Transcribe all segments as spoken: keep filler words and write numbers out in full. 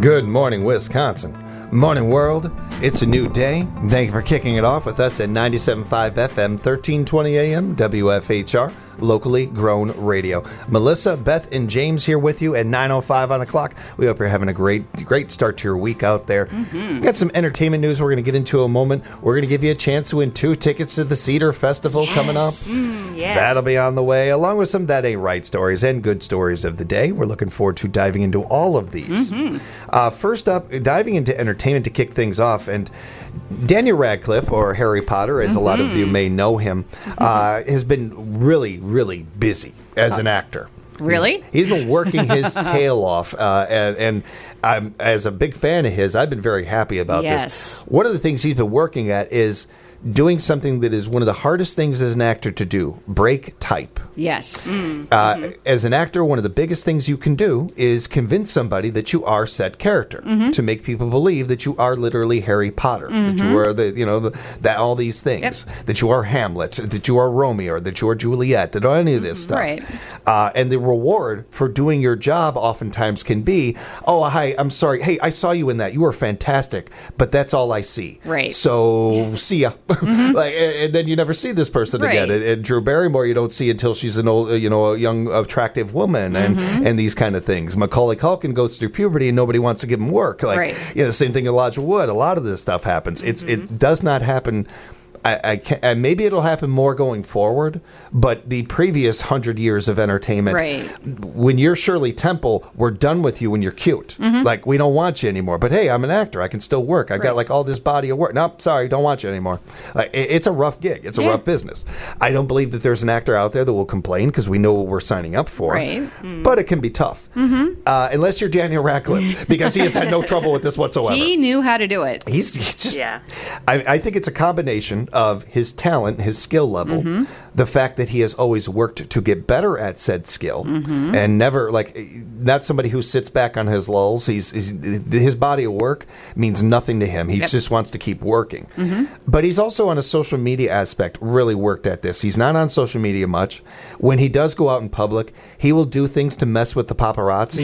Good morning, Wisconsin. Morning, world. It's a new day. Thank you for kicking it off with us at ninety-seven point five F M, thirteen twenty A M, W F H R, locally grown radio. Melissa, Beth, and James here with you at nine oh five on the clock. We hope you're having a great, great start to your week out there. Mm-hmm. Got some entertainment news we're going to get into in a moment. We're going to give you a chance to win two tickets to the Cedar Festival yes. coming up. Mm, yeah. That'll be on the way, along with some That Ain't Right stories and good stories of the day. We're looking forward to diving into all of these. Mm-hmm. Uh, first up, diving into entertainment to kick things off, and Daniel Radcliffe, or Harry Potter, as mm-hmm. a lot of you may know him, uh, has been really, really busy as an actor. Really? He's been working his tail off, uh, and, and I'm, as a big fan of his, I've been very happy about yes. this. One of the things he's been working at is doing something that is one of the hardest things as an actor to do, break type. Yes. Mm. Uh, mm-hmm. As an actor, one of the biggest things you can do is convince somebody that you are said character, mm-hmm. to make people believe that you are literally Harry Potter, mm-hmm. that you are the, you know, the, that all these things, yep. that you are Hamlet, that you are Romeo, or that you are Juliet, that any of this stuff. Right. Uh, and the reward for doing your job oftentimes can be, oh, hi, I'm sorry. Hey, I saw you in that. You were fantastic, but that's all I see. Right. So, see ya. Mm-hmm. Like, and, and then you never see this person right. again. And, and Drew Barrymore, you don't see until she's an old, you know, a young, attractive woman, and, mm-hmm. and these kind of things. Macaulay Culkin goes through puberty, and nobody wants to give him work. Like, right. you know, same thing Elijah Wood. A lot of this stuff happens. Mm-hmm. It's it does not happen. I, I can't, and maybe it'll happen more going forward, but the previous hundred years of entertainment, right. when you're Shirley Temple, we're done with you when you're cute. Mm-hmm. Like, we don't want you anymore. But hey, I'm an actor. I can still work. I've right. got like all this body of work. Nope, sorry, don't want you anymore. Like, it, it's a rough gig. It's a yeah. rough business. I don't believe that there's an actor out there that will complain because we know what we're signing up for. Right. Mm. But it can be tough. Mm-hmm. Uh, unless you're Daniel Radcliffe, because he has had no trouble with this whatsoever. He knew how to do it. He's, he's just, yeah. I, I think it's a combination of his talent, his skill level, mm-hmm. the fact that he has always worked to get better at said skill, mm-hmm. and never, like, not somebody who sits back on his lulls. He's, he's his body of work means nothing to him. He yep. just wants to keep working. Mm-hmm. But he's also, on a social media aspect, really worked at this. He's not on social media much. When he does go out in public, he will do things to mess with the paparazzi.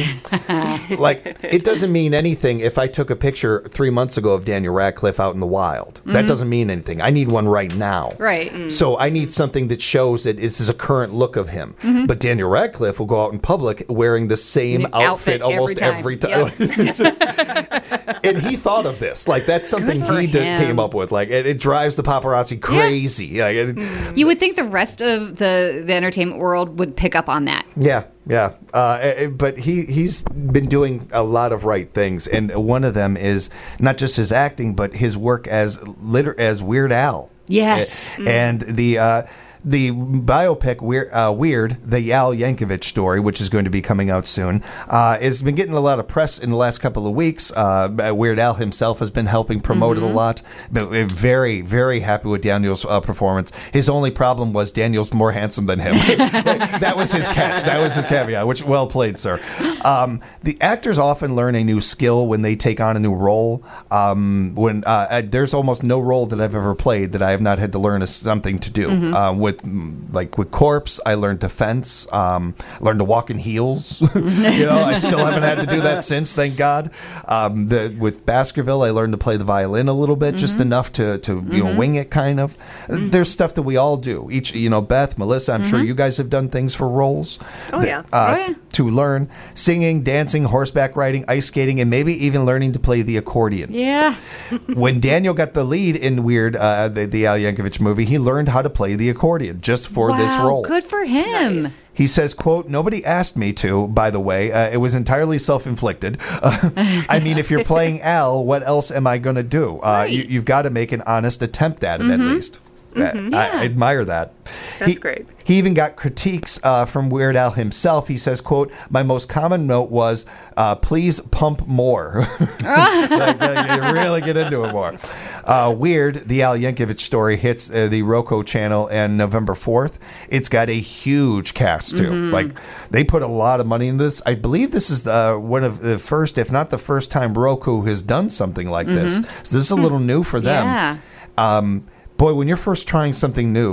Like, it doesn't mean anything if I took a picture three months ago of Daniel Radcliffe out in the wild. Mm-hmm. That doesn't mean anything. I need one right now. Right. Mm. So I need something that shows that this is a current look of him. Mm-hmm. But Daniel Radcliffe will go out in public wearing the same the outfit, outfit almost every time. Every time. Yep. Just, and he thought of this. Like, that's something he did, came up with. Like, it, it drives the paparazzi crazy. Yeah. Like, it, you would think the rest of the, the entertainment world would pick up on that. Yeah. Yeah, uh, but he, he's been doing a lot of right things, and one of them is not just his acting, but his work as liter- as Weird Al. Yes. And the... Uh, The biopic Weird, uh, Weird, the Al Yankovic story, which is going to be coming out soon, uh, has been getting a lot of press in the last couple of weeks. Uh, Weird Al himself has been helping promote mm-hmm. it a lot. But we're very, very happy with Daniel's uh, performance. His only problem was Daniel's more handsome than him. That was his catch. That was his caveat, which, well played, sir. Um, the actors often learn a new skill when they take on a new role. Um, when uh, I, there's almost no role that I've ever played that I have not had to learn a, something to do. Mm-hmm. Uh, with like with Corpse, I learned to fence, um, learned to walk in heels. You know, I still haven't had to do that since, thank God. Um, the, with Baskerville, I learned to play the violin a little bit, mm-hmm. just enough to, to mm-hmm. you know, wing it kind of. Mm-hmm. There's stuff that we all do. Each, you know, Beth, Melissa, I'm mm-hmm. sure you guys have done things for roles. Oh, that, yeah. Uh, oh, yeah. To learn singing, dancing, horseback riding, ice skating, and maybe even learning to play the accordion. Yeah. When Daniel got the lead in Weird, uh, the, the Al Yankovic movie, he learned how to play the accordion just for wow, this role. Good for him. Nice. He says, quote, "Nobody asked me to, by the way. Uh, it was entirely self-inflicted. Uh, I mean, if you're playing Al, what else am I going to do? Uh, right. you, you've got to make an honest attempt at it, mm-hmm. at least." Mm-hmm, I, yeah. I admire that. That's he, great. He even got critiques uh, from Weird Al himself. He says, quote, "My most common note was, uh, please pump more." Like, uh, you really get into it more. Uh, Weird, the Al Yankovic story, hits uh, the Roku channel on November fourth. It's got a huge cast, too. Mm-hmm. Like, they put a lot of money into this. I believe this is the, one of the first, if not the first time Roku has done something like mm-hmm. this. So this is a little new for them. Yeah. Um, boy, when you're first trying something new,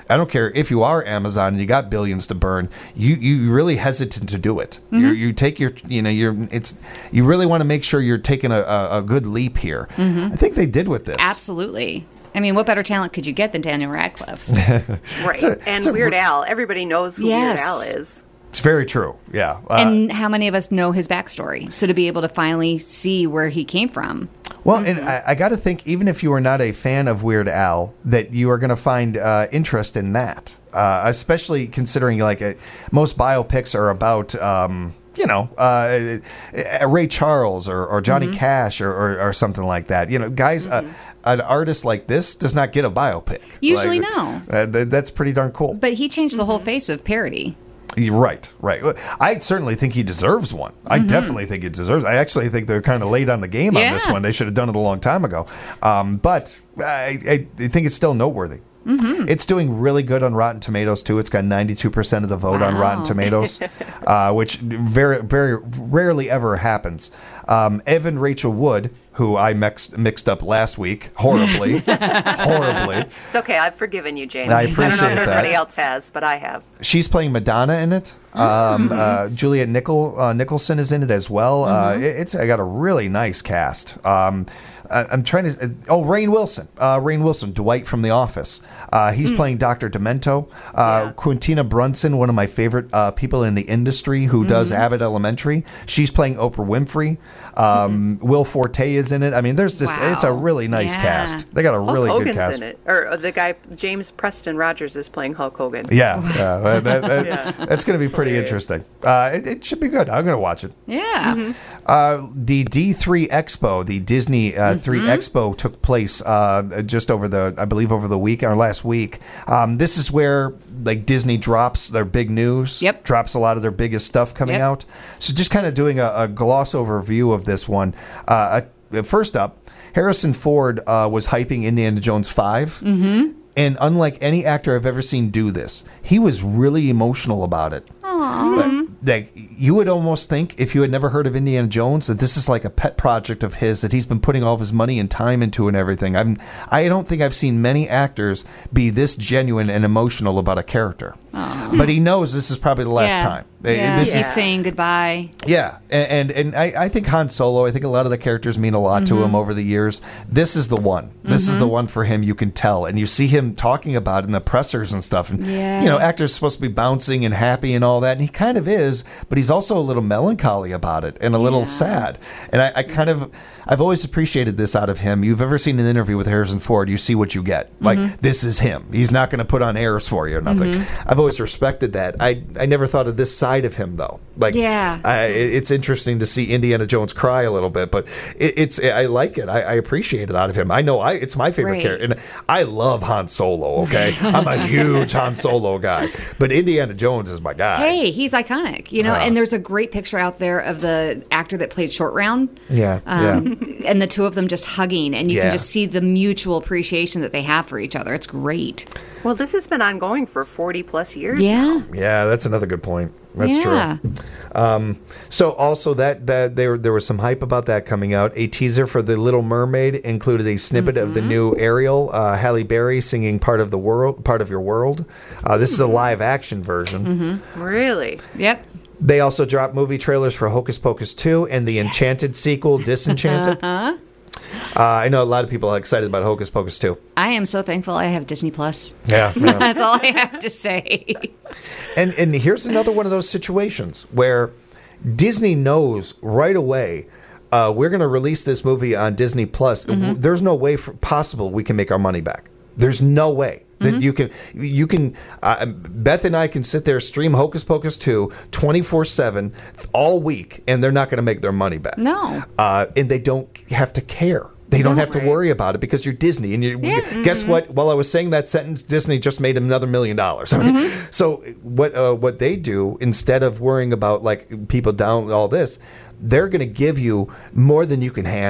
I don't care if you are Amazon and you got billions to burn. You you really hesitant to do it. Mm-hmm. You you take your you know you're it's you really want to make sure you're taking a, a, a good leap here. Mm-hmm. I think they did with this. Absolutely. I mean, what better talent could you get than Daniel Radcliffe? Right. a, and Weird a, Al. Everybody knows who yes. Weird Al is. It's very true. Yeah. Uh, and how many of us know his backstory? So to be able to finally see where he came from. Well, mm-hmm. and I, I got to think, even if you are not a fan of Weird Al, that you are going to find uh, interest in that, uh, especially considering like uh, most biopics are about. Um, You know, uh, Ray Charles or, or Johnny mm-hmm. Cash or, or, or something like that. You know, guys, mm-hmm. uh, an artist like this does not get a biopic. Usually, like, no. Uh, th- that's pretty darn cool. But he changed the mm-hmm. whole face of parody. Right, right. I certainly think he deserves one. I mm-hmm. definitely think he deserves. I actually think they're kind of late on the game yeah. on this one. They should have done it a long time ago. Um, but I, I, I think it's still noteworthy. Mm-hmm. It's doing really good on Rotten Tomatoes too. It's got ninety-two percent of the vote wow. on Rotten Tomatoes, uh, which very, very rarely ever happens. Um, Evan Rachel Wood, who I mixed mixed up last week, horribly, horribly. It's okay. I've forgiven you, James. I appreciate I don't know if that. everybody else has, but I have. She's playing Madonna in it. Um, mm-hmm. uh, Juliet Nichol, uh, Nicholson is in it as well. Mm-hmm. Uh, it, it's I got a really nice cast. Um, I, I'm trying to. Uh, oh, Rainn Wilson. Uh, Rainn Wilson, Dwight from The Office. Uh, he's mm. playing Doctor Demento. Uh, yeah. Quintina Brunson, one of my favorite uh, people in the industry who mm-hmm. does Abbott Elementary. She's playing Oprah Winfrey. Um, mm-hmm. Will Forte is in it. I mean, there's this. Wow. It's a really nice yeah. cast. They got a Hulk really Hogan's good cast. in it, or the guy James Preston Rogers is playing Hulk Hogan. Yeah, yeah, that, that, that, yeah. that's going to be It's pretty hilarious. interesting. Uh, it, it should be good. I'm going to watch it. Yeah. Mm-hmm. Uh, the D three Expo, the Disney uh, mm-hmm. three Expo, took place uh, just over the, I believe, over the week or last week. Um, this is where like Disney drops their big news. Yep. Drops a lot of their biggest stuff coming Yep. out. So just kind of doing a, a gloss overview of this one. Uh, uh, first up, Harrison Ford uh, was hyping Indiana Jones five. Mm-hmm. And unlike any actor I've ever seen do this, he was really emotional about it. Aww. Like, you would almost think, if you had never heard of Indiana Jones, that this is like a pet project of his that he's been putting all of his money and time into and everything. I'm, I don't think I've seen many actors be this genuine and emotional about a character. Aww. But he knows this is probably the last yeah. time. Yeah, this he's is, saying goodbye. Yeah, and and, and I, I think Han Solo, I think a lot of the characters mean a lot mm-hmm. to him over the years. This is the one. This mm-hmm. is the one for him, you can tell. And you see him talking about it in the pressers and stuff. And, yeah. you know, actors supposed to be bouncing and happy and all that. And he kind of is, but he's also a little melancholy about it and a little yeah. sad. And I, I kind of, I've always appreciated this out of him. You've ever seen an interview with Harrison Ford, you see what you get. Like, mm-hmm. this is him. He's not going to put on airs for you or nothing. Mm-hmm. I've always respected that. I, I never thought of this side of him, though. Like, yeah. I, it's interesting to see Indiana Jones cry a little bit, but it, it's I like it. I, I appreciate it out of him. I know I it's my favorite right. character, and I love Han Solo. Okay, I'm a huge Han Solo guy, but Indiana Jones is my guy. Hey, he's iconic, you know. Uh, and there's a great picture out there of the actor that played Short Round. Yeah, um, yeah. And the two of them just hugging, and you yeah. can just see the mutual appreciation that they have for each other. It's great. Well, this has been ongoing for forty plus years. Yeah, now. Yeah, that's another good point. That's yeah. true. Um, so also that that there there was some hype about that coming out. A teaser for The Little Mermaid included a snippet mm-hmm. of the new Ariel, uh, Halle Berry singing "Part of the World," "Part of Your World." Uh, this mm-hmm. is a live action version. Mm-hmm. Really? Yep. They also dropped movie trailers for Hocus Pocus two and the Enchanted sequel, Disenchanted. Uh-huh. Uh, I know a lot of people are excited about Hocus Pocus two. I am so thankful I have Disney Plus. Yeah, yeah. That's all I have to say. And and here's another one of those situations where Disney knows right away, uh, we're going to release this movie on Disney Plus. Mm-hmm. There's no way for, possible we can make our money back. There's no way that mm-hmm. you can. You can. Uh, Beth and I can sit there, stream Hocus Pocus two twenty-four seven all week, and they're not going to make their money back. No, uh, and they don't have to care. They don't no, have to right. worry about it because you're Disney. And you yeah. guess mm-hmm. what? While I was saying that sentence, Disney just made another million dollars. I mean, mm-hmm. So what uh, what they do, instead of worrying about like people down all this, they're going to give you more than you can handle.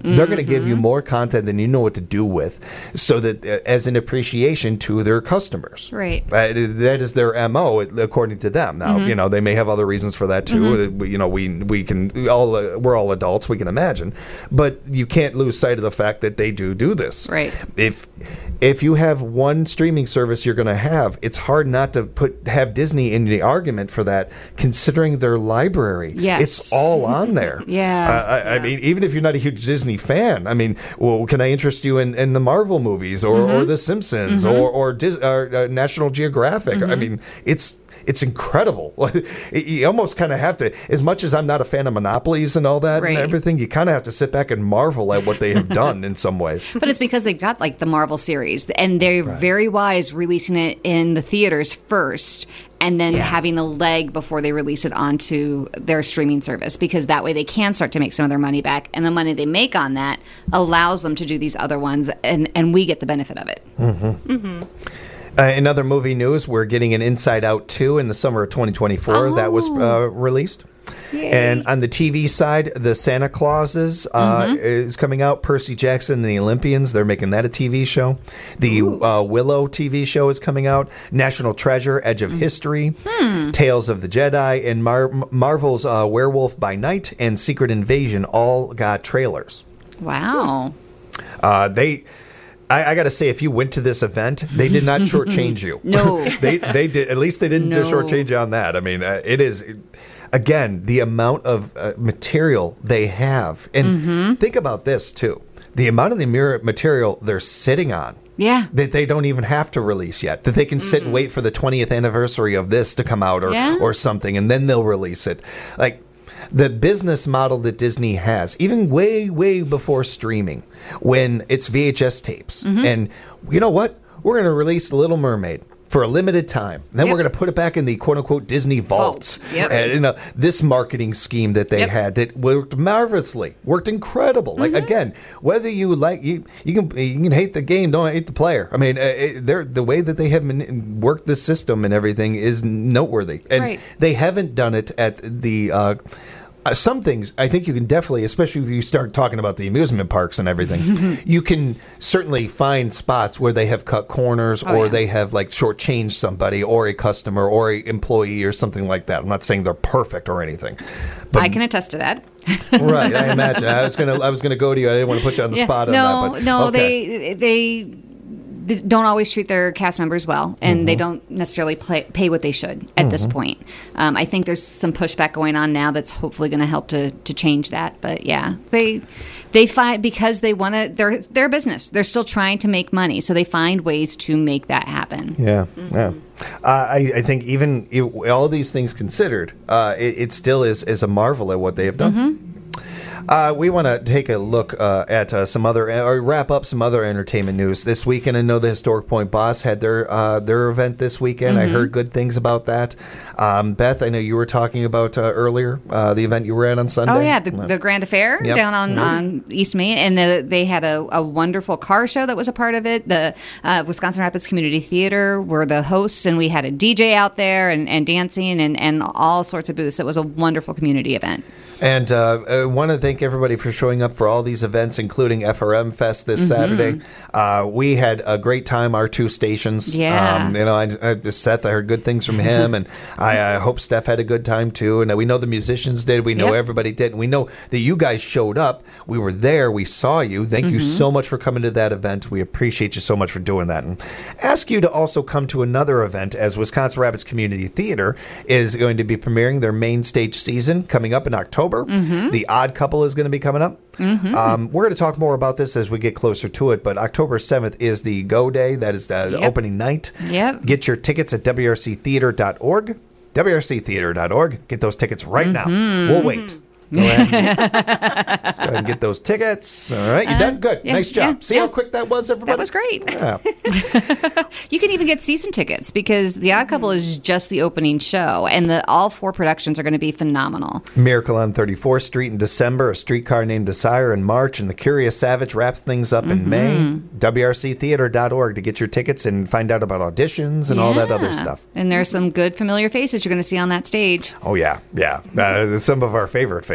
They're going to give you more content than you know what to do with, so that uh, as an appreciation to their customers. Right. Uh, that is their M O, according to them. Now, mm-hmm. you know, they may have other reasons for that too. Mm-hmm. You know, we we can we all uh, we're all adults. We can imagine, but you can't lose sight of the fact that they do do this. Right. If if you have one streaming service you're going to have, it's hard not to put have Disney in the argument for that, considering their library. Yes. It's all on there. yeah. Uh, I, yeah. I mean, even if you're not a huge Disney fan, I mean, well, can I interest you in, in the Marvel movies or, mm-hmm. or The Simpsons mm-hmm. or or, Dis, or uh, National Geographic? Mm-hmm. I mean, it's it's incredible. You almost kind of have to, as much as I'm not a fan of monopolies and all that right. and everything, you kind of have to sit back and marvel at what they have done in some ways. But it's because they've got like the Marvel series, and they're right. very wise releasing it in the theaters first, and then yeah. having a leg before they release it onto their streaming service, because that way they can start to make some of their money back, and the money they make on that allows them to do these other ones, and, and we get the benefit of it. Mm-hmm. Mm-hmm. Uh, in other movie news, we're getting an Inside Out two in the summer of twenty twenty-four oh. that was uh, released. Yay. And on the T V side, the Santa Clauses uh, mm-hmm. is coming out. Percy Jackson and the Olympians, they're making that a T V show. The uh, Willow T V show is coming out. National Treasure, Edge of mm. History, hmm. Tales of the Jedi, and Mar- Marvel's uh, Werewolf by Night and Secret Invasion all got trailers. Wow. Uh, they... I, I got to say, if you went to this event, they did not shortchange you. No, they they did. At least they didn't no. shortchange you on that. I mean, uh, it is again the amount of uh, material they have, and mm-hmm. think about this too: the amount of the mirror material they're sitting on. Yeah, that they don't even have to release yet. That they can sit mm-hmm. and wait for the twentieth anniversary of this to come out, or yeah. or something, and then they'll release it. Like. The business model that Disney has, even way, way before streaming, when it's V H S tapes. Mm-hmm. And you know what? We're going to release Little Mermaid for a limited time. Then yep. we're going to put it back in the quote-unquote Disney vaults. Vault. Yep. And you know, this marketing scheme that they yep. had that worked marvelously, worked incredible. Mm-hmm. Like, again, whether you like, you you can you can hate the game, don't hate the player. I mean, uh, it, they're, the way that they have man- worked the system and everything is noteworthy. And right. they haven't done it at the... Uh, Uh, some things I think you can definitely, especially if you start talking about the amusement parks and everything, you can certainly find spots where they have cut corners oh, or yeah. they have like shortchanged somebody or a customer or a employee or something like that. I'm not saying they're perfect or anything, but I can attest to that. Right, I imagine. I was gonna I was gonna go to you. I didn't want to put you on the yeah. spot no, on that. But, no, okay. they they. They don't always treat their cast members well, and mm-hmm. they don't necessarily play, pay what they should at mm-hmm. this point. Um, I think there's some pushback going on now that's hopefully going to help to to change that. But yeah, they they find, because they want to. They're they're a business. They're still trying to make money, so they find ways to make that happen. Yeah, mm-hmm. yeah. Uh, I I think even it, all these things considered, uh, it, it still is is a marvel at what they have done. Mm-hmm. Uh, we want to take a look uh, at uh, some other, or wrap up some other entertainment news this weekend. I know the Historic Point Boss had their uh, their event this weekend. Mm-hmm. I heard good things about that. Um, Beth, I know you were talking about uh, earlier uh, the event you were at on Sunday. Oh yeah, the, the Grand Affair yep. down on, mm-hmm. on East Main, and the, they had a, a wonderful car show that was a part of it. The uh, Wisconsin Rapids Community Theater were the hosts, and we had a D J out there and, and dancing and, and all sorts of booths. It was a wonderful community event. And uh, I want to thank everybody for showing up for all these events, including F R M Fest this mm-hmm. Saturday. Uh, we had a great time, our two stations. Yeah. Um, you know, I, I, Seth, I heard good things from him, and I, I hope Steph had a good time too. And we know the musicians did. We know yep. everybody did. And we know that you guys showed up. We were there. We saw you. Thank mm-hmm. you so much for coming to that event. We appreciate you so much for doing that. And ask you to also come to another event, as Wisconsin Rapids Community Theater is going to be premiering their main stage season coming up in October. Mm-hmm. The Odd Couple is going to be coming up. Mm-hmm. Um, we're going to talk more about this as we get closer to it, but October seventh is the go day. That is the, the yep. opening night. Yep. Get your tickets at w r c theater dot org. w r c theater dot org. Get those tickets right mm-hmm. now. We'll wait. Go ahead, and, let's go ahead and get those tickets. All right, you uh, done? Good. Yeah, nice job. Yeah, See yeah. how quick that was, everybody? That was great. Yeah. You can even get season tickets, because The Odd Couple is just the opening show, and the all four productions are going to be phenomenal. Miracle on thirty-fourth Street in December, A Streetcar Named Desire in March, and The Curious Savage wraps things up mm-hmm. in May. w r c theater dot org to get your tickets and find out about auditions and yeah. all that other stuff. And there's some good familiar faces you're going to see on that stage. Oh, yeah. Yeah. Uh, some of our favorite faces.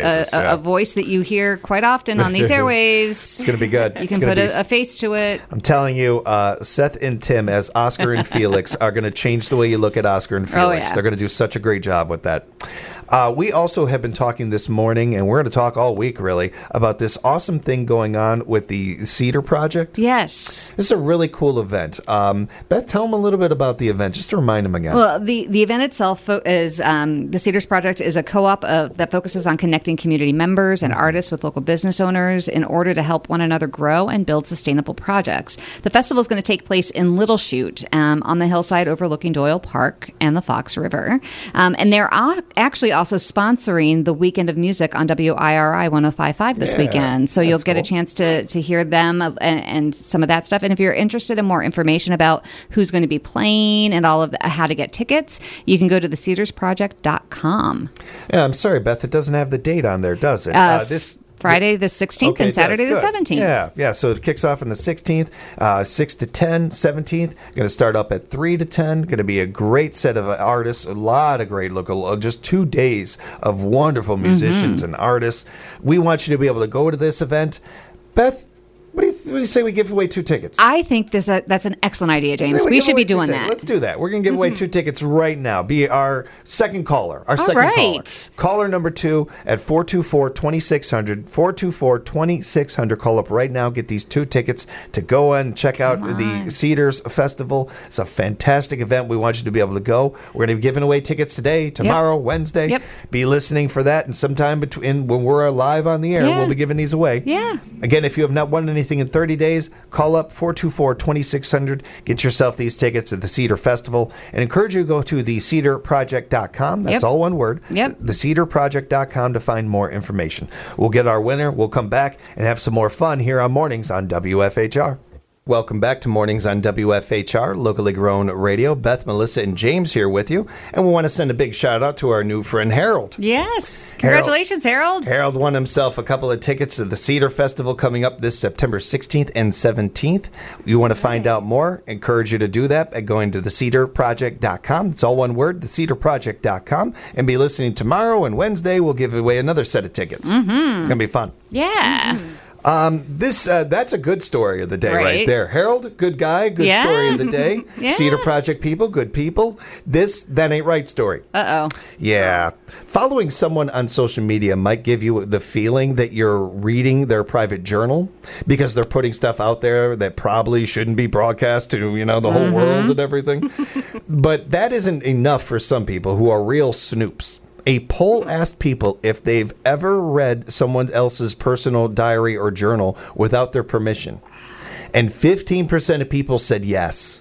places. a, a, yeah. a voice that you hear quite often on these airwaves. It's going to be good. You It's can gonna put be a, a face to it. I'm telling you, uh, Seth and Tim as Oscar and Felix are going to change the way you look at Oscar and Felix. Oh, yeah. They're going to do such a great job with that. Uh, we also have been talking this morning, and we're going to talk all week, really, about this awesome thing going on with the Cedar Project. Yes. This is a really cool event. Um, Beth, tell them a little bit about the event, just to remind them again. Well, the, the event itself fo- is um, the Cedars Project is a co-op of, that focuses on connecting community members and artists with local business owners in order to help one another grow and build sustainable projects. The festival is going to take place in Little Chute um, on the hillside overlooking Doyle Park and the Fox River. Um, and they're a- actually also sponsoring the Weekend of Music on W I R I one oh five point five this Yeah, weekend. So you'll that's get cool. a chance to, to hear them and, and some of that stuff. And if you're interested in more information about who's going to be playing and all of the, how to get tickets, you can go to the cedars project dot com. Yeah, I'm sorry, Beth, it doesn't have the date on there, does it? Uh, this Friday the sixteenth Okay, and Saturday that's the good. seventeenth. Yeah, yeah. So it kicks off on the sixteenth, uh, six to ten, seventeenth. Going to start up at three to ten. Going to be a great set of artists, a lot of great local, uh, just two days of wonderful musicians Mm-hmm. and artists. We want you to be able to go to this event. Beth, what do you, what do you say we give away two tickets? I think this uh, that's an excellent idea, James. Say We give should away be two doing tickets. that. Let's do that. We're going to give away two tickets right now. Be our second caller. Our All second right. caller. Caller number two at four two four, two six zero zero. four two four, two six zero zero. Call up right now. Get these two tickets to go and check out the Cedars Festival. It's a fantastic event. We want you to be able to go. We're going to be giving away tickets today, tomorrow, Wednesday. Yep. Be listening for that. And sometime between when we're live on the air, Yeah. we'll be giving these away. Yeah. Again, if you have not won anything in thirty days, call up four two four, two six zero zero. Get yourself these tickets at the Cedar Festival. And encourage you to go to the cedar project dot com. That's Yep. all one word. Yep. the cedar project dot com to find more information. We'll get our winner. We'll come back and have some more fun here on Mornings on W F H R. Welcome back to Mornings on W F H R, locally grown radio. Beth, Melissa, and James here with you. And we want to send a big shout out to our new friend Harold. Yes. Congratulations, Harold. Harold won himself a couple of tickets to the Cedar Festival coming up this September sixteenth and seventeenth. You want to find out more? Encourage you to do that by going to the cedar project dot com. It's all one word, the cedar project dot com. And be listening tomorrow and Wednesday. We'll give away another set of tickets. Mm-hmm. It's going to be fun. Yeah. Um, this uh, that's a good story of the day right, Right. there. Harold, good guy, good Yeah. story of the day. Yeah. Cedar Project people, good people. This that ain't right story. Uh oh. Yeah. Following someone on social media might give you the feeling that you're reading their private journal because they're putting stuff out there that probably shouldn't be broadcast to, you know, the whole world and everything. But that isn't enough for some people who are real snoops. A poll asked people if they've ever read someone else's personal diary or journal without their permission. And fifteen percent of people said yes.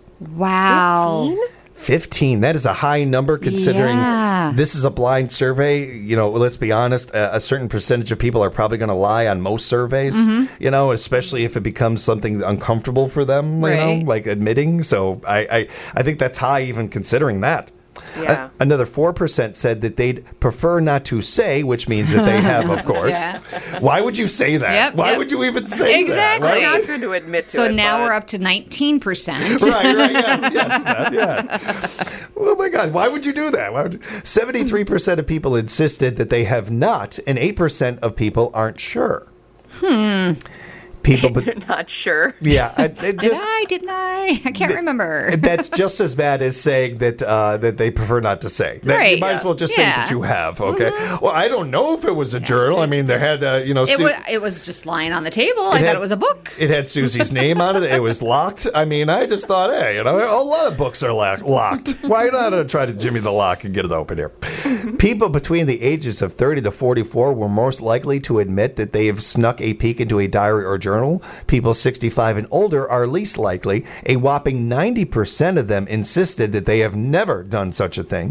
Wow. fifteen. That is a high number considering Yeah. this is a blind survey. You know, let's be honest, a, a certain percentage of people are probably going to lie on most surveys, you know, especially if it becomes something uncomfortable for them, you Right. know, like admitting. So I, I, I think that's high even considering that. Yeah. A- another four percent said that they'd prefer not to say, which means that they have, of course. Yeah. Why would you say that? Yep, Why yep. would you even say Exactly. that? I'm Why- not going to admit to So it. now but we're up to nineteen percent. right, right, yes, yes, Matt, yeah. Oh my God, why would you do that? Why would you? seventy-three percent of people insisted that they have not, and eight percent of people aren't sure. Hmm. People, but They're not sure. yeah, I, it Did just I? Didn't I? I can't remember. that's just as bad as saying that uh, that they prefer not to say. That, You Right. might as well just say Yeah. that you have. Okay. Well, I don't know if it was a journal. I mean, there had uh, you know. It Su- was, it was just lying on the table. I had- thought it was a book. It had Susie's name on it. It was locked. I mean, I just thought, hey, you know, a lot of books are lock- locked. Why not uh, try to jimmy the lock and get it open here? People between the ages of thirty to forty-four were most likely to admit that they have snuck a peek into a diary or journal. People sixty-five and older are least likely. A whopping ninety percent of them insisted that they have never done such a thing.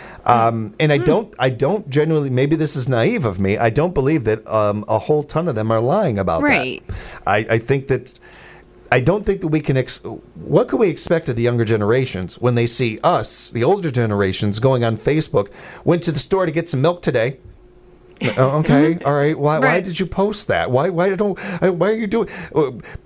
Um, and I don't, I don't genuinely, maybe this is naive of me, I don't believe that um, a whole ton of them are lying about Right. that. I, I think that, I don't think that we can, ex- what can we expect of the younger generations when they see us, the older generations, going on Facebook, went to the store to get some milk today. Oh, okay, all right. Why? Why Right. did you post that? Why? Why don't? uh, Why are you doing? uh,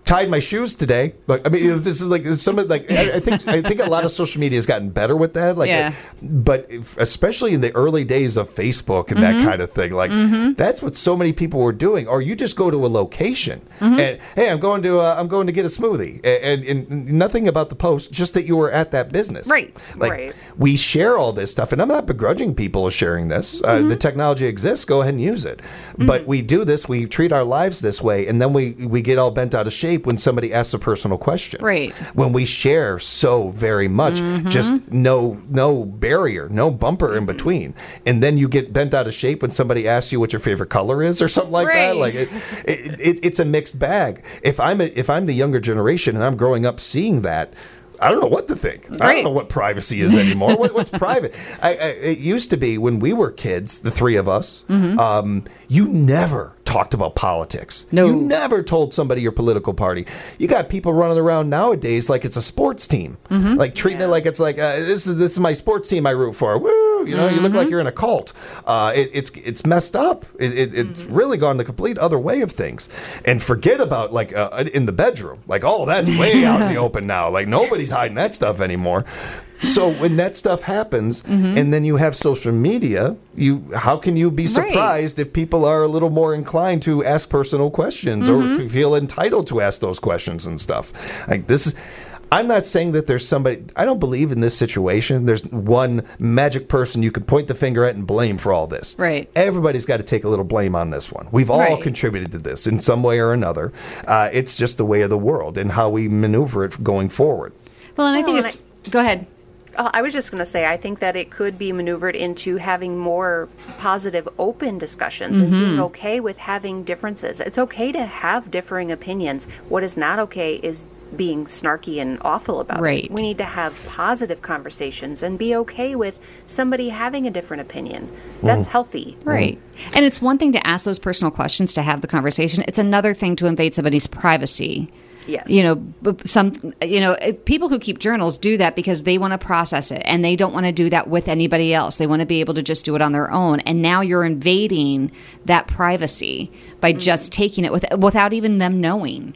tied my shoes today. Like, I mean, you know, this is like some of like I, I think I think a lot of social media has gotten better with that. Like, Yeah. but if, especially in the early days of Facebook and Mm-hmm. that kind of thing, like that's what so many people were doing. Or you just go to a location Mm-hmm. and hey, I'm going to uh, I'm going to get a smoothie, and, and, and nothing about the post, just that you were at that business. Right. Like Right. we share all this stuff, and I'm not begrudging people sharing this. Uh, Mm-hmm. the technology exists. Go ahead and use it. But we do this. We treat our lives this way, and then we we get all bent out of shape when somebody asks a personal question. Right. When we share so very much, Mm-hmm. just no no barrier, no bumper in between, and then you get bent out of shape when somebody asks you what your favorite color is or something like that. Right. Like it, it, it, it's a mixed bag. If I'm a, if I'm the younger generation and I'm growing up seeing that, I don't know what to think. I don't Right. know what privacy is anymore. what, what's private? I, I, it used to be when we were kids, the three of us, um, you never talked about politics. No. You never told somebody your political party. You got people running around nowadays like it's a sports team, like treating it like it's like, uh, this is this is my sports team I root for. Woo! You know, you look like you're in a cult. Uh, it, it's it's messed up. It, it, it's really gone the complete other way of things. And forget about like uh, in the bedroom. Like, oh, that's way out in the open now. Like nobody's hiding that stuff anymore. So when that stuff happens, and then you have social media, you how can you be Right. surprised if people are a little more inclined to ask personal questions or f- feel entitled to ask those questions and stuff? Like this is. I'm not saying that there's somebody. I don't believe in this situation. There's one magic person you can point the finger at and blame for all this. Right. Everybody's got to take a little blame on this one. We've all Right. contributed to this in some way or another. Uh, it's just the way of the world and how we maneuver it going forward. Well, and I Well, think and it's. Go ahead. Uh, I was just going to say, I think that it could be maneuvered into having more positive, open discussions and being okay with having differences. It's okay to have differing opinions. What is not okay is being snarky and awful about Right. it. We need to have positive conversations and be okay with somebody having a different opinion. That's healthy. Right. And it's one thing to ask those personal questions to have the conversation. It's another thing to invade somebody's privacy. Yes. You know, b- some, you know, uh, people who keep journals do that because they want to process it and they don't want to do that with anybody else. They want to be able to just do it on their own. And now you're invading that privacy by just taking it with, without even them knowing.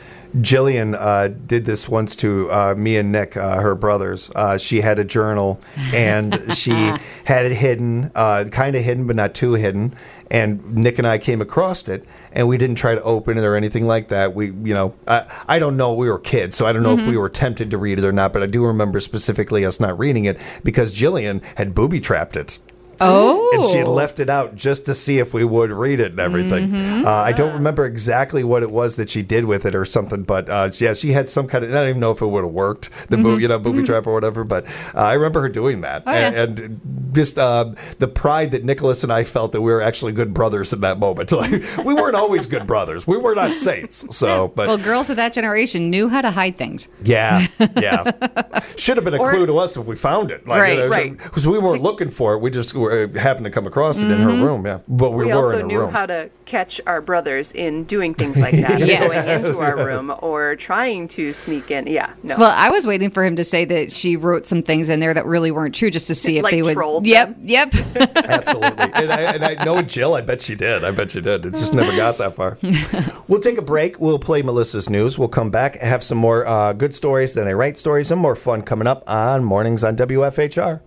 Jillian uh, did this once to uh, me and Nick, uh, her brothers. Uh, she had a journal, and she had it hidden, uh, kind of hidden, but not too hidden. And Nick and I came across it, and we didn't try to open it or anything like that. We, you know, I, I don't know. We were kids, so I don't know if we were tempted to read it or not. But I do remember specifically us not reading it because Jillian had booby trapped it. Oh. And she had left it out just to see if we would read it and everything. Uh, I don't remember exactly what it was that she did with it or something, but uh, yeah, she had some kind of, I don't even know if it would have worked, the boo, you know, booby trap or whatever, but uh, I remember her doing that. Oh, yeah. and, and just uh, the pride that Nicholas and I felt that we were actually good brothers in that moment. Like, we weren't always good brothers. We were not saints. So, but Well, girls of that generation knew how to hide things. yeah, yeah. Should have been a Or- clue to us if we found it. Like, Right, you know, right. Because we weren't looking for it. We just were, happened to come across it in her room. Yeah, but we, We were also in her knew room. how to catch our brothers in doing things like that, Yes. going into our room or trying to sneak in. Yeah, no. Well, I was waiting for him to say that she wrote some things in there that really weren't true, just to see if Like they would. trolled Yep, them? yep. Absolutely. And I, and I know Jill, I bet she did. I bet she did. It just never got that far. We'll take a break. We'll play Melissa's News. We'll come back and have some more uh, good stories, then I write stories, and more fun coming up on Mornings on W F H R.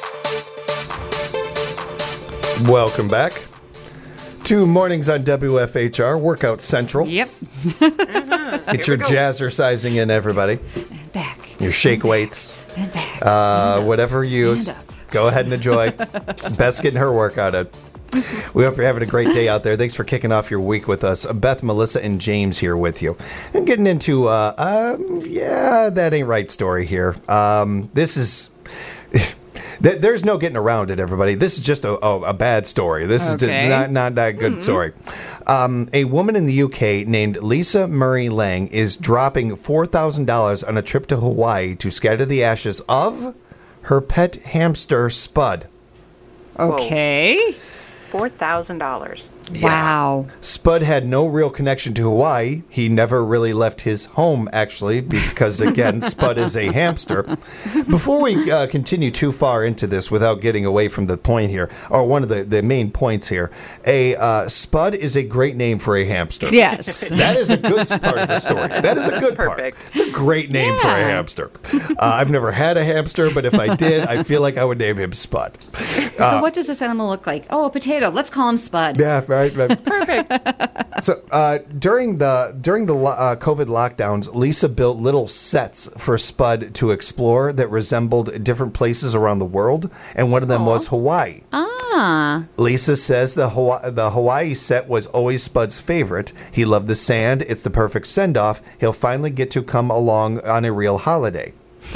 Welcome back to Mornings on W F H R, Workout Central. Yep. Get your jazzercising in, everybody. And back. Your shake weights, And back. uh, whatever you use. Stand up. Go ahead and enjoy. Beth's getting her workout in. We hope you're having a great day out there. Thanks for kicking off your week with us. Beth, Melissa, and James here with you. And getting into, uh, um, yeah, that ain't right story here. Um, this is... Th- There's no getting around it, everybody. This is just a, a, a bad story. This is Okay. just not not that good story. Um, a woman in the U K named Lisa Murray Lang is dropping four thousand dollars on a trip to Hawaii to scatter the ashes of her pet hamster Spud. Okay. four thousand dollars. Wow. Spud had no real connection to Hawaii. He never really left his home, actually, because, again, Spud is a hamster. Before we uh, continue too far into this without getting away from the point here, or one of the, the main points here, a uh, Spud is a great name for a hamster. Yes. That is a good part of the story. That is a That's good perfect. part. It's a great name for a Yeah. hamster. Uh, I've never had a hamster, but if I did, I feel like I would name him Spud. So what does this animal look like? Oh, a potato. Let's call him Spud. Yeah, right. right. Perfect. So uh, during the during the lo- uh, COVID lockdowns, Lisa built little sets for Spud to explore that resembled different places around the world, and one of them was Hawaii. Ah. Lisa says the Hawaii, the Hawaii set was always Spud's favorite. He loved the sand. It's the perfect send-off. He'll finally get to come along on a real holiday.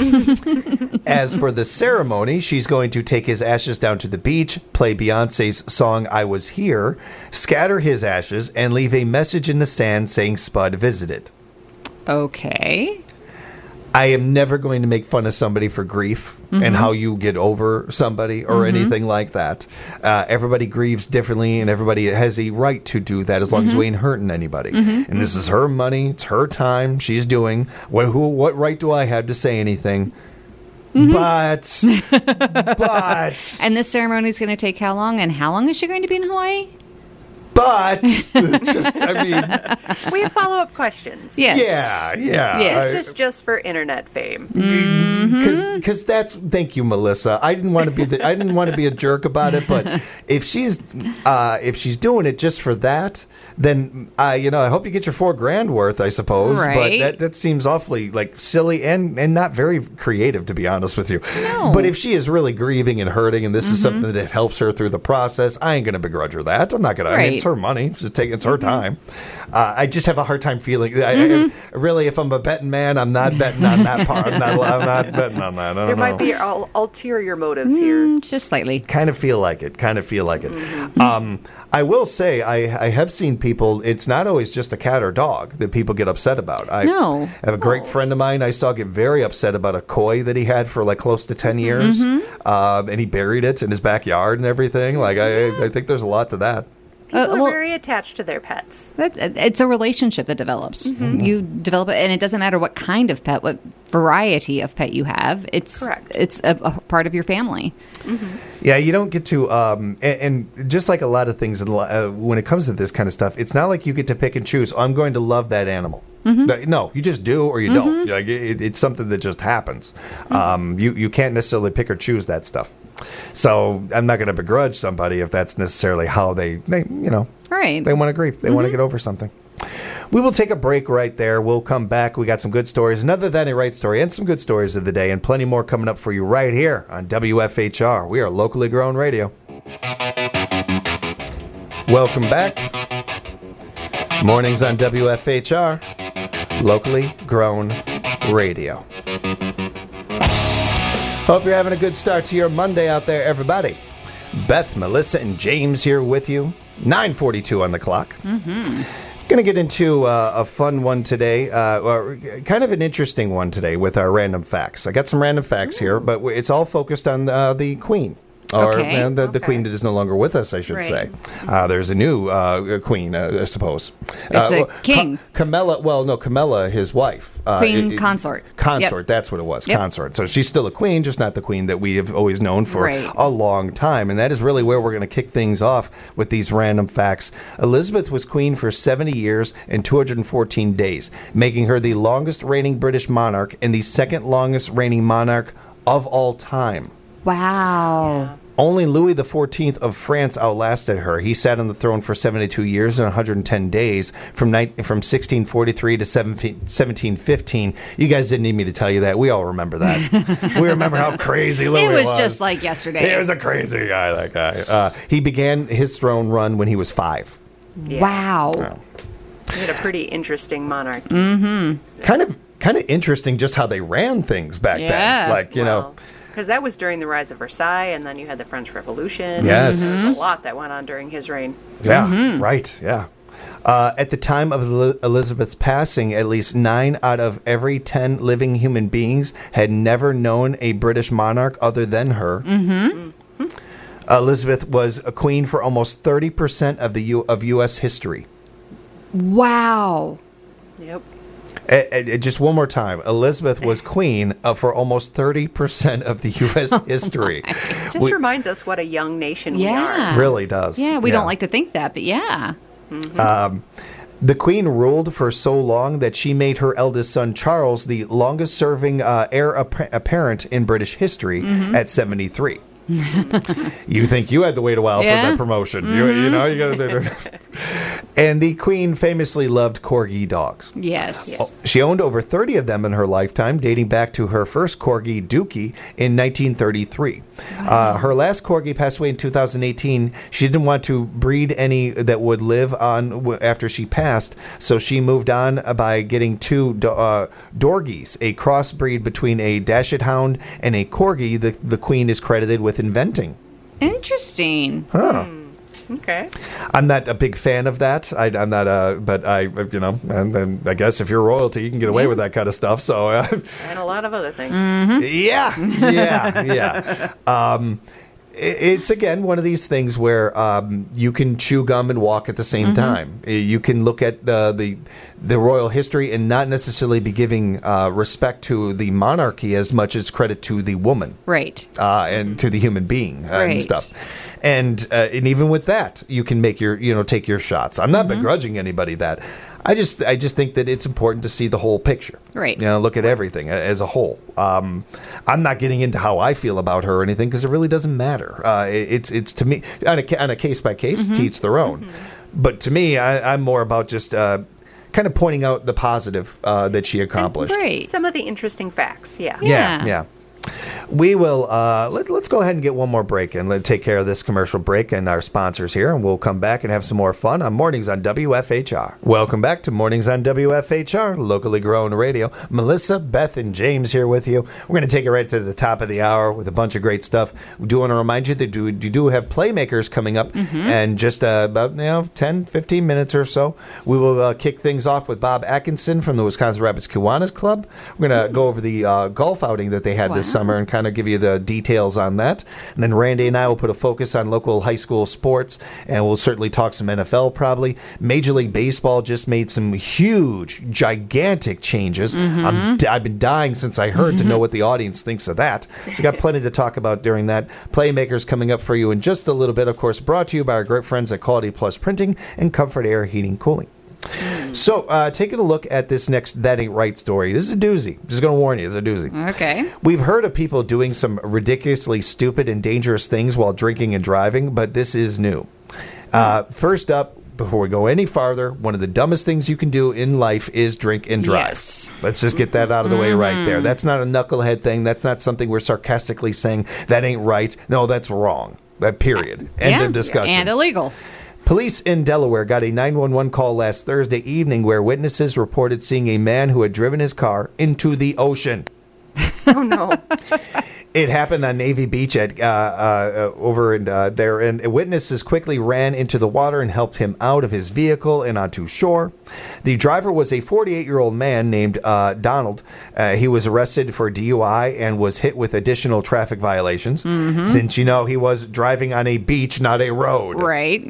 As for the ceremony, she's going to take his ashes down to the beach, play Beyonce's song I Was Here, scatter his ashes, and leave a message in the sand saying Spud visited. Okay. I am never going to make fun of somebody for grief and how you get over somebody or anything like that. Uh, everybody grieves differently, and everybody has a right to do that as long as we ain't hurting anybody. And this is her money. It's her time. She's doing. What, who, what right do I have to say anything? But, but, And this ceremony is going to take how long? And how long is she going to be in Hawaii? but, just, I mean, We have follow-up questions. Yes. yeah, yeah. Yes. Is this just for internet fame? Because that's thank you, Melissa. I didn't want to be the, I didn't want to be a jerk about it, but if she's uh, if she's doing it just for that, then uh, you know I hope you get your four grand worth, I suppose. But Right. that, that seems awfully like silly and, and not very creative, to be honest with you. No. But if she is really grieving and hurting, and this is something that helps her through the process, I ain't gonna begrudge her that. I'm not gonna. I mean, Right. it's her money. It's just taking it's her time. Uh, I just have a hard time feeling. I, I, really, if I'm a betting man, I'm not betting on that part. I'm not. I'm not betting on that. I don't There know. might be ul- ulterior motives here. Mm, just slightly. Kind of feel like it. Kind of feel like it. Um, I will say I, I have seen people. It's not always just a cat or dog that people get upset about. I No. have a great friend of mine I saw get very upset about a koi that he had for like close to ten years, um, and he buried it in his backyard and everything. Like I, I think there's a lot to that. People Uh, are well- very attached to their pets. That, it's a relationship that develops. You develop it, and it doesn't matter what kind of pet, what variety of pet you have. It's Correct. It's a, a part of your family. Yeah, you don't get to, um, and, and just like a lot of things in, li- uh, when it comes to this kind of stuff, it's not like you get to pick and choose. I'm going to love that animal. Th- No, you just do or you don't. Like it, it's something that just happens. Um, you you can't necessarily pick or choose that stuff. So I'm not going to begrudge somebody if that's necessarily how they, they you know, Right. they want to grieve. They want to get over something. We will take a break right there. We'll come back. We got some good stories, another Than a Right story, and some good stories of the day, and plenty more coming up for you right here on W F H R. We are locally grown radio. Welcome back. Mornings on W F H R, locally grown radio. Hope you're having a good start to your Monday out there, everybody. Beth, Melissa, and James here with you. nine forty-two on the clock. Mm-hmm. Going to get into uh, a fun one today, uh, or kind of an interesting one today with our random facts. I got some random facts here, but it's all focused on uh, the Queen. Or Okay. uh, the, the Okay. queen that is no longer with us, I should Right. say. Uh, there's a new uh, queen, uh, I suppose. It's uh, a well, king. Ca- Camilla, well, no, Camilla, his wife. Uh, Queen it- it- consort. Consort, Yep. that's what it was, Yep. consort. So she's still a queen, just not the queen that we have always known for Right. a long time. And that is really where we're going to kick things off with these random facts. Elizabeth was queen for seventy years and two hundred fourteen days, making her the longest reigning British monarch and the second longest reigning monarch of all time. Wow. Only Louis the fourteenth of France outlasted her. He sat on the throne for seventy-two years and one hundred ten days from ni- from sixteen forty-three to seventeen fifteen. You guys didn't need me to tell you that. We all remember that. We remember how crazy Louis It was, was. just like yesterday. He was a crazy guy, that guy. Uh, he began his throne run when he was five. Yeah. Wow. He had a pretty interesting monarchy. Kind of kind of interesting just how they ran things back Yeah. then. Like, you know. Because that was during the rise of Versailles, and then you had the French Revolution. Yes. There's a lot that went on during his reign. Yeah, right. Yeah. Uh, at the time of El- Elizabeth's passing, at least nine out of every ten living human beings had never known a British monarch other than her. Mm-hmm. Elizabeth was a queen for almost thirty percent of the U- of U S history. Wow. Yep. Uh, uh, just one more time. Elizabeth was queen uh, for almost thirty percent of the U S history. Just We- reminds us what a young nation Yeah. we are. really does. Yeah, we don't like to think that, but yeah. The queen ruled for so long that she made her eldest son Charles the longest serving uh, heir appa- apparent in British history Mm-hmm. at seventy-three. You think you had to wait a while Yeah. for that promotion. You, you know, you gotta, and the queen famously loved corgi dogs. Yes. Yes. She owned over thirty of them in her lifetime, dating back to her first corgi, Dookie, in nineteen thirty-three. Uh, her last corgi passed away in two thousand eighteen. She didn't want to breed any that would live on w- after she passed, so she moved on by getting two do- uh, Dorgies, a crossbreed between a Dachshund Hound and a corgi. The, the queen is credited with inventing. Interesting. Huh. Okay. I'm not a big fan of that. I, I'm not a, but I, you know, and, and I guess if you're royalty, you can get away Yeah. with that kind of stuff. So, uh, And a lot of other things. yeah, yeah, yeah. Um, i- it's again one of these things where um, you can chew gum and walk at the same time. Uh, You can look at uh, the the royal history and not necessarily be giving uh, respect to the monarchy as much as credit to the woman Right. uh, and to the human being uh, and Right. stuff. And uh, and even with that, you can make your you know take your shots. I'm not begrudging anybody that. I just I just think that it's important to see the whole picture. Right. You know, look at everything a- as a whole. Um, I'm not getting into how I feel about her or anything because it really doesn't matter. Uh, it- it's it's to me on a ca- on a case by case, to each their own. But to me, I, I'm more about just uh, kind of pointing out the positive uh, that she accomplished. Great. Some of the interesting facts, yeah. Yeah, Yeah. yeah. We will, uh, let, let's go ahead and get one more break and let's take care of this commercial break and our sponsors here, and we'll come back and have some more fun on Mornings on W F H R. Welcome back to Mornings on W F H R, locally grown radio. Melissa, Beth, and James here with you. We're going to take it right to the top of the hour with a bunch of great stuff. We do want to remind you that you do have Playmakers coming up, and just uh, about you know ten, fifteen minutes or so, we will uh, kick things off with Bob Atkinson from the Wisconsin Rapids Kiwanis Club. We're going to go over the uh, golf outing that they had this Wow. summer and kind of give you the details on that. And then Randy and I will put a focus on local high school sports, and we'll certainly talk some N F L probably. Major League Baseball just made some huge, gigantic changes. I'm, I've been dying since I heard to know what the audience thinks of that. So got plenty to talk about during that. Playmakers coming up for you in just a little bit, of course, brought to you by our great friends at Quality Plus Printing and Comfort Air Heating Cooling. So, uh, taking a look at this next That Ain't Right story. This is a doozy. Just going to warn you, it's a doozy. Okay. We've heard of people doing some ridiculously stupid and dangerous things while drinking and driving, but this is new. Uh, first up, before we go any farther, one of the dumbest things you can do in life is drink and drive. Yes. Let's just get that out of the way right there. That's not a knucklehead thing. That's not something we're sarcastically saying, that ain't right. No, that's wrong. That period. End Yeah. of discussion. And illegal. Police in Delaware got a nine one one call last Thursday evening where witnesses reported seeing a man who had driven his car into the ocean. Oh, no. It happened on Navy Beach at uh, uh, over in, uh, there, and witnesses quickly ran into the water and helped him out of his vehicle and onto shore. The driver was a forty-eight-year-old man named uh, Donald. Uh, he was arrested for D U I and was hit with additional traffic violations, since, you know, he was driving on a beach, not a road. Right.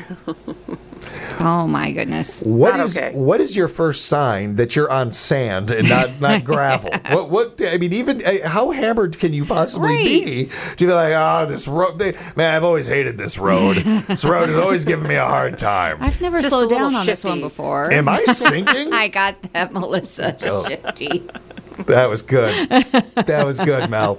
Oh, my goodness. What Not is okay. what is your first sign that you're on sand and not, not gravel? What what I mean, even uh, how hammered can you possibly Right. be to be like, oh, this road, they, man, I've always hated this road. This road has always given me a hard time. I've never Just a slowed little down on this one shifty. before. Am I sinking? I got that, Melissa. Shifty. That was good. That was good, Mel.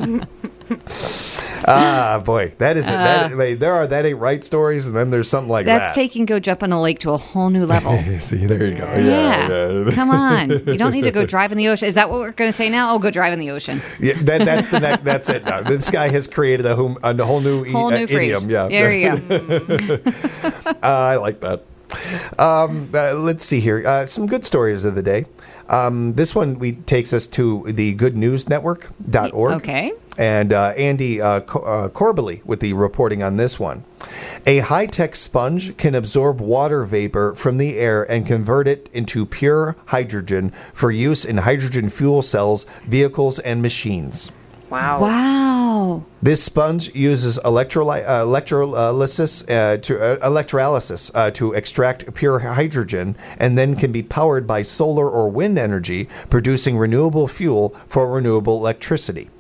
Ah, boy, that is that. I mean, there are that ain't right stories, and then there's something like That's that. taking go jump on a lake to a whole new level. See, there you go. Yeah. Yeah, yeah. Come on. You don't need to go drive in the ocean. Is that what we're going to say now? Oh, go drive in the ocean. Yeah, that, that's the next, that's it. Now. This guy has created a, hum, a whole new, e- Whole new uh, phrase. idiom. Yeah, There you go. uh, I like that. Um, uh, let's see here. Uh, some good stories of the day. Um, this one we takes us to the good news network dot org. Okay. And uh, Andy uh, Co- uh, Corbally with the reporting on this one. A high-tech sponge can absorb water vapor from the air and convert it into pure hydrogen for use in hydrogen fuel cells, vehicles, and machines. Wow. Wow. Wow. This sponge uses electroly- uh, electrolysis uh, to uh, electrolysis uh, to extract pure hydrogen, and then can be powered by solar or wind energy, producing renewable fuel for renewable electricity.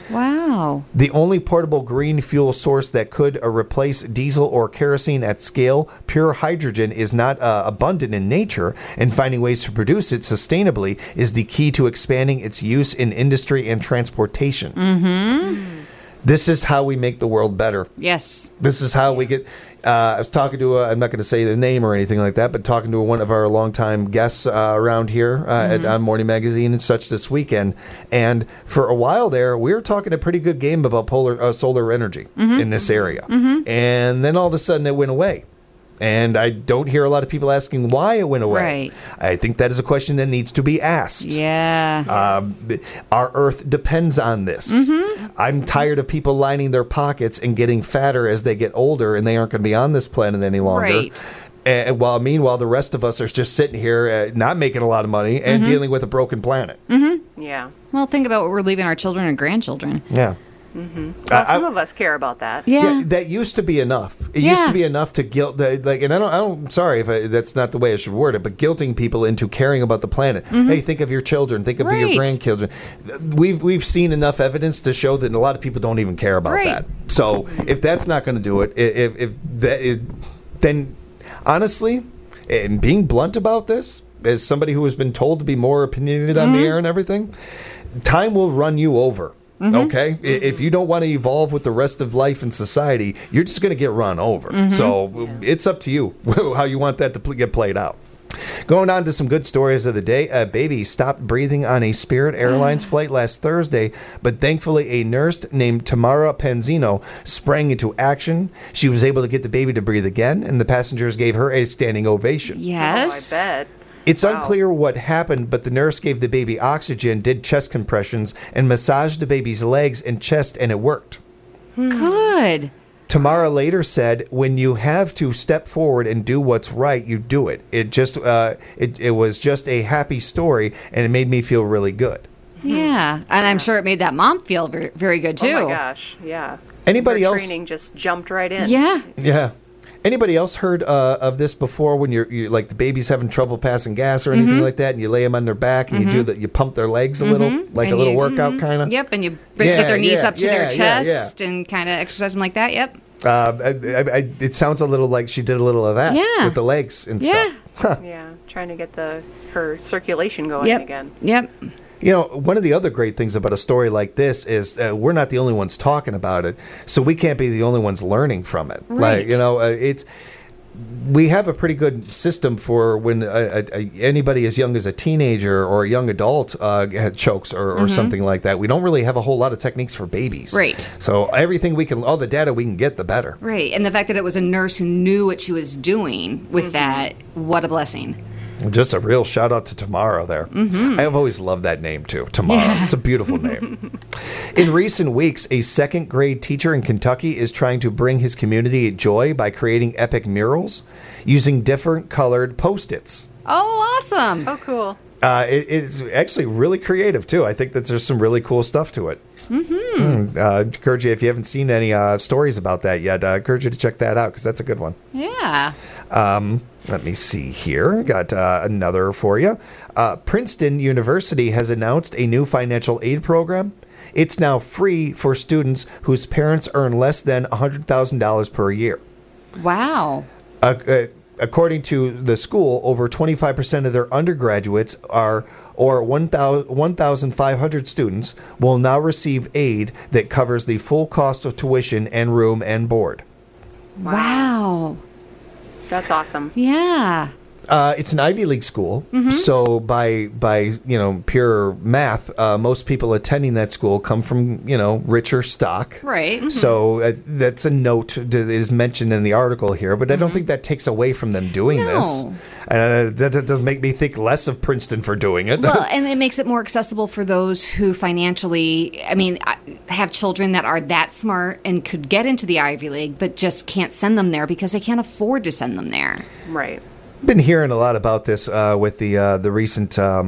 Wow. The only portable green fuel source that could uh, replace diesel or kerosene at scale, pure hydrogen is not uh, abundant in nature, and finding ways to produce it sustainably is the key to expanding its use in industry and transportation. Mm-hmm. This is how we make the world better. Yes. This is how we get... Uh, I was talking to, a, I'm not going to say the name or anything like that, but talking to one of our longtime guests uh, around here uh, mm-hmm. at, on Morning Magazine and such this weekend. And for a while there, we were talking a pretty good game about polar, uh, solar energy mm-hmm. in this area. Mm-hmm. And then all of a sudden it went away. And I don't hear a lot of people asking why it went away. Right. I think that is a question that needs to be asked. Yeah. Um, our Earth depends on this. Mm-hmm. I'm tired of people lining their pockets and getting fatter as they get older, and they aren't going to be on this planet any longer. Right. And while meanwhile, the rest of us are just sitting here, uh, not making a lot of money, and Mm-hmm. dealing with a broken planet. Mm-hmm. Yeah. Well, think about what we're leaving our children and grandchildren. Yeah. Mm-hmm. Well, Uh, some I- of us care about that. Yeah. Yeah, that used to be enough. It Yeah. used to be enough to guilt, the, like, and I don't, I don't. Sorry if I, that's not the way I should word it, but guilting people into caring about the planet. Hey, think of your children. Think of your Mm-hmm. Right. grandchildren. We've we've seen enough evidence to show that a lot of people don't even care about Right. that. So if that's not going to do it, if if that is, then honestly, and being blunt about this, as somebody who has been told to be more opinionated on the air and everything, time will run you over. Mm-hmm. Okay? I If you don't want to evolve with the rest of life and society, you're just going to get run over. Mm-hmm. So it's up to you how you want that to pl- get played out. Going on to some good stories of the day. A baby stopped breathing on a Spirit Airlines flight last Thursday, but thankfully a nurse named Tamara Panzino sprang into action. She was able to get the baby to breathe again, and the passengers gave her a standing ovation. Yes. Oh, I bet. It's Wow. unclear what happened, but the nurse gave the baby oxygen, did chest compressions, and massaged the baby's legs and chest, and it worked. Good. Tamara later said, "When you have to step forward and do what's right, you do it. It just, uh, it, it was just a happy story, and it made me feel really good." Yeah. And I'm sure it made that mom feel very, very good, too. Oh my gosh, yeah. Anybody Her else? training just jumped right in. Yeah. Yeah. Anybody else heard uh, of this before? When you're, you're like the baby's having trouble passing gas or anything Mm-hmm. like that, and you lay them on their back and you do that, you pump their legs a little, like And a little you- workout mhm. kind of. Yep. And you bring, Yeah, get their knees yeah, up to yeah, their yeah, yeah. chest and kind of exercise them like that. Yep. Uh, I, I, it sounds a little like she did a little of that Yeah. with the legs and Yeah. stuff. Yeah, trying to get the her circulation going Yep. again. Yep. You know, one of the other great things about a story like this is uh, we're not the only ones talking about it, so we can't be the only ones learning from it. Right. Like, you know, uh, it's we have a pretty good system for when a, a, anybody as young as a teenager or a young adult uh, chokes or, or something like that. We don't really have a whole lot of techniques for babies. Right. So everything we can, all the data we can get, the better. Right. And the fact that it was a nurse who knew what she was doing with that, what a blessing. Just a real shout out to Tamara there. Mm-hmm. I've always loved that name too, Tamara. Yeah. It's a beautiful name. In recent weeks, a second grade teacher in Kentucky is trying to bring his community joy by creating epic murals using different colored Post-its. Oh, awesome. Oh, cool. Uh, it, it's actually really creative too. I think that there's some really cool stuff to it. Mm-hmm. Uh, encourage you, if you haven't seen any uh, stories about that yet, I uh, encourage you to check that out because that's a good one. Yeah. Um, let me see here. Got uh, another for you. Uh, Princeton University has announced a new financial aid program. It's now free for students whose parents earn less than one hundred thousand dollars per year. Wow. Uh, uh, according to the school, over twenty-five percent of their undergraduates are, or one thousand five hundred students, will now receive aid that covers the full cost of tuition and room and board. Wow. Wow. That's awesome. Yeah. Uh, it's an Ivy League school, so by by you know pure math, uh, most people attending that school come from you know richer stock. Right. So uh, that's a note that is mentioned in the article here, but I don't think that takes away from them doing No. this. Uh, that, that does make me think less of Princeton for doing it. Well, and it makes it more accessible for those who financially, I mean, I- have children that are that smart and could get into the Ivy League, but just can't send them there because they can't afford to send them there. Right. Been hearing a lot about this uh, with the uh, the recent um,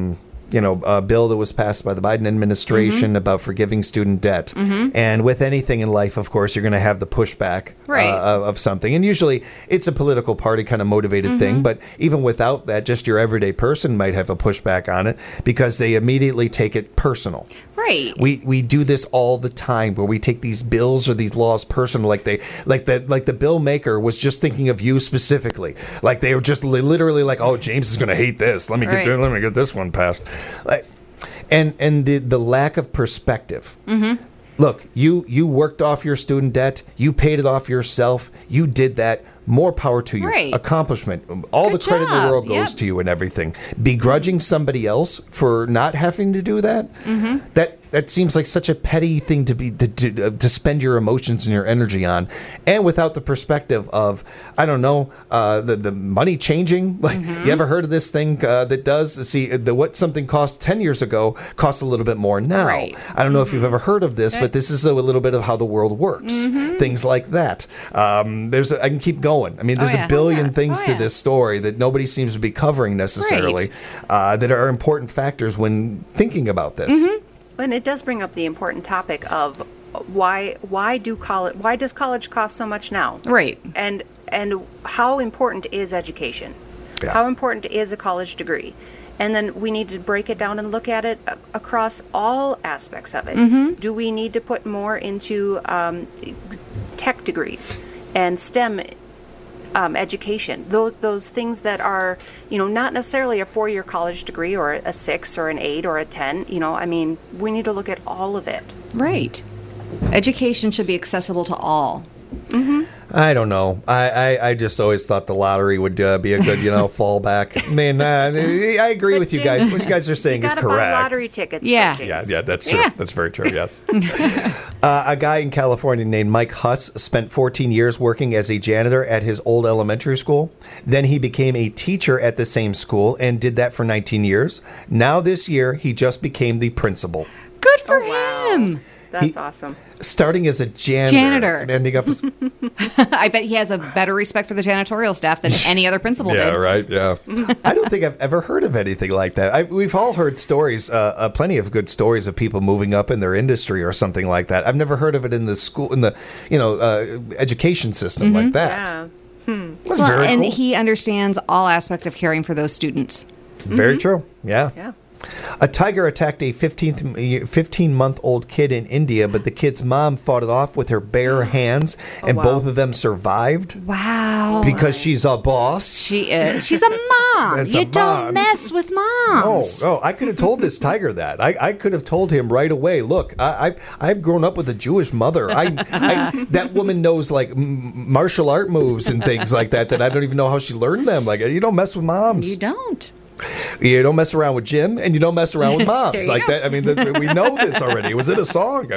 you know, a bill that was passed by the Biden administration mm-hmm. about forgiving student debt. Mm-hmm. And with anything in life, of course, you're going to have the pushback right. uh, of something. And usually it's a political party kind of motivated mm-hmm. thing. But even without that, just your everyday person might have a pushback on it because they immediately take it personal. Right. We we do this all the time where we take these bills or these laws personal, like they like the like the bill maker was just thinking of you specifically. Like they were just li- literally like, oh, James is going to hate this. Let me right. get let me get this one passed. Like, and and the the lack of perspective. Mm-hmm. Look, you you worked off your student debt. You paid it off yourself. You did that. More power to you. Right. Accomplishment. All Good the credit job. in the world goes yep. to you and everything. Begrudging somebody else for not having to do that, mm-hmm. that that seems like such a petty thing to be to, to, to spend your emotions and your energy on, and without the perspective of, I don't know, uh, the the money changing. Like mm-hmm. you ever heard of this thing uh, that does see the what something cost ten years ago costs a little bit more now. Right. I don't know mm-hmm. if you've ever heard of this, right. but this is a, a little bit of how the world works. Mm-hmm. Things like that. Um, there's a, I can keep going. I mean, there's oh, yeah. a billion oh, yeah. things oh, to yeah. this story that nobody seems to be covering necessarily, right. uh, that are important factors when thinking about this. Mm-hmm. And it does bring up the important topic of why why do college why does college cost so much now? Right. And and how important is education? Yeah. How important is a college degree? And then we need to break it down and look at it across all aspects of it. Mm-hmm. Do we need to put more into um, tech degrees and STEM um, education? Those those things that are, you know, not necessarily a four-year college degree or a six or an eight or a ten. You know, I mean, we need to look at all of it. Right. Education should be accessible to all. Mm-hmm. I don't know. I, I, I just always thought the lottery would uh, be a good, you know, fallback. I mean, uh, I agree But with you James, guys. What you guys are saying you is gotta correct. Buy lottery tickets. Yeah. for Yeah, James. yeah, that's true. Yeah. That's very true, yes. uh, a guy in California named Mike Huss spent fourteen years working as a janitor at his old elementary school. Then he became a teacher at the same school and did that for nineteen years. Now this year, he just became the principal. Good for Oh, wow. him. That's He- awesome. Starting as a janitor, Janitor. and ending up as I bet he has a better respect for the janitorial staff than any other principal yeah, did. right, yeah. I don't think I've ever heard of anything like that. I, we've all heard stories, uh, uh, plenty of good stories of people moving up in their industry or something like that. I've never heard of it in the school, in the you know uh, education system Mm-hmm. like that. Yeah. Hmm. That's Well, very and cool. he understands all aspects of caring for those students. Very true. Yeah. Yeah. A tiger attacked a fifteen-month-old kid in India, but the kid's mom fought it off with her bare hands, and wow. both of them survived Wow. because she's a boss. She is. She's a mom. That's you a don't mom. mess with Oh, moms. oh! I could have told this tiger that. I, I could have told him right away. Look, I, I I've grown up with a Jewish mother. I, I that woman knows like m- martial art moves and things like that. That I don't even know how she learned them. Like you don't mess with moms. You don't. You don't mess around with Jim, and you don't mess around with moms There you like go. that. I mean, th- we know this already. It was in a song.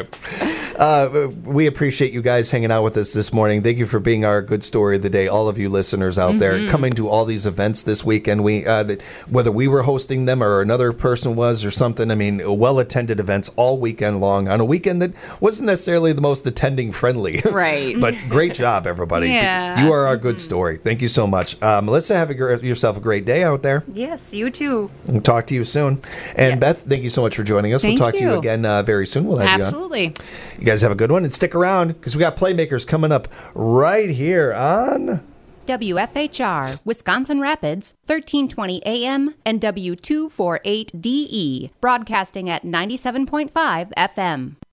Uh, we appreciate you guys hanging out with us this morning. Thank you for being our good story of the day. All of you listeners out Mm-hmm. there coming to all these events this weekend. We uh, that whether we were hosting them or another person was or something. I mean, well attended events all weekend long on a weekend that wasn't necessarily the most attending friendly. Right. But great job, everybody. Yeah. You are our good story. Thank you so much, uh, Melissa. Have a, gr- yourself a great day out there. Yes, you too. We'll talk to you soon. And Yes. Beth, thank you so much for joining us. Thank we'll talk to you you. again uh, very soon. We'll have you on. Absolutely. You guys have a good one and stick around because we got Playmakers coming up right here on W F H R, Wisconsin Rapids, thirteen twenty A M and W two forty-eight D E, broadcasting at ninety-seven point five F M.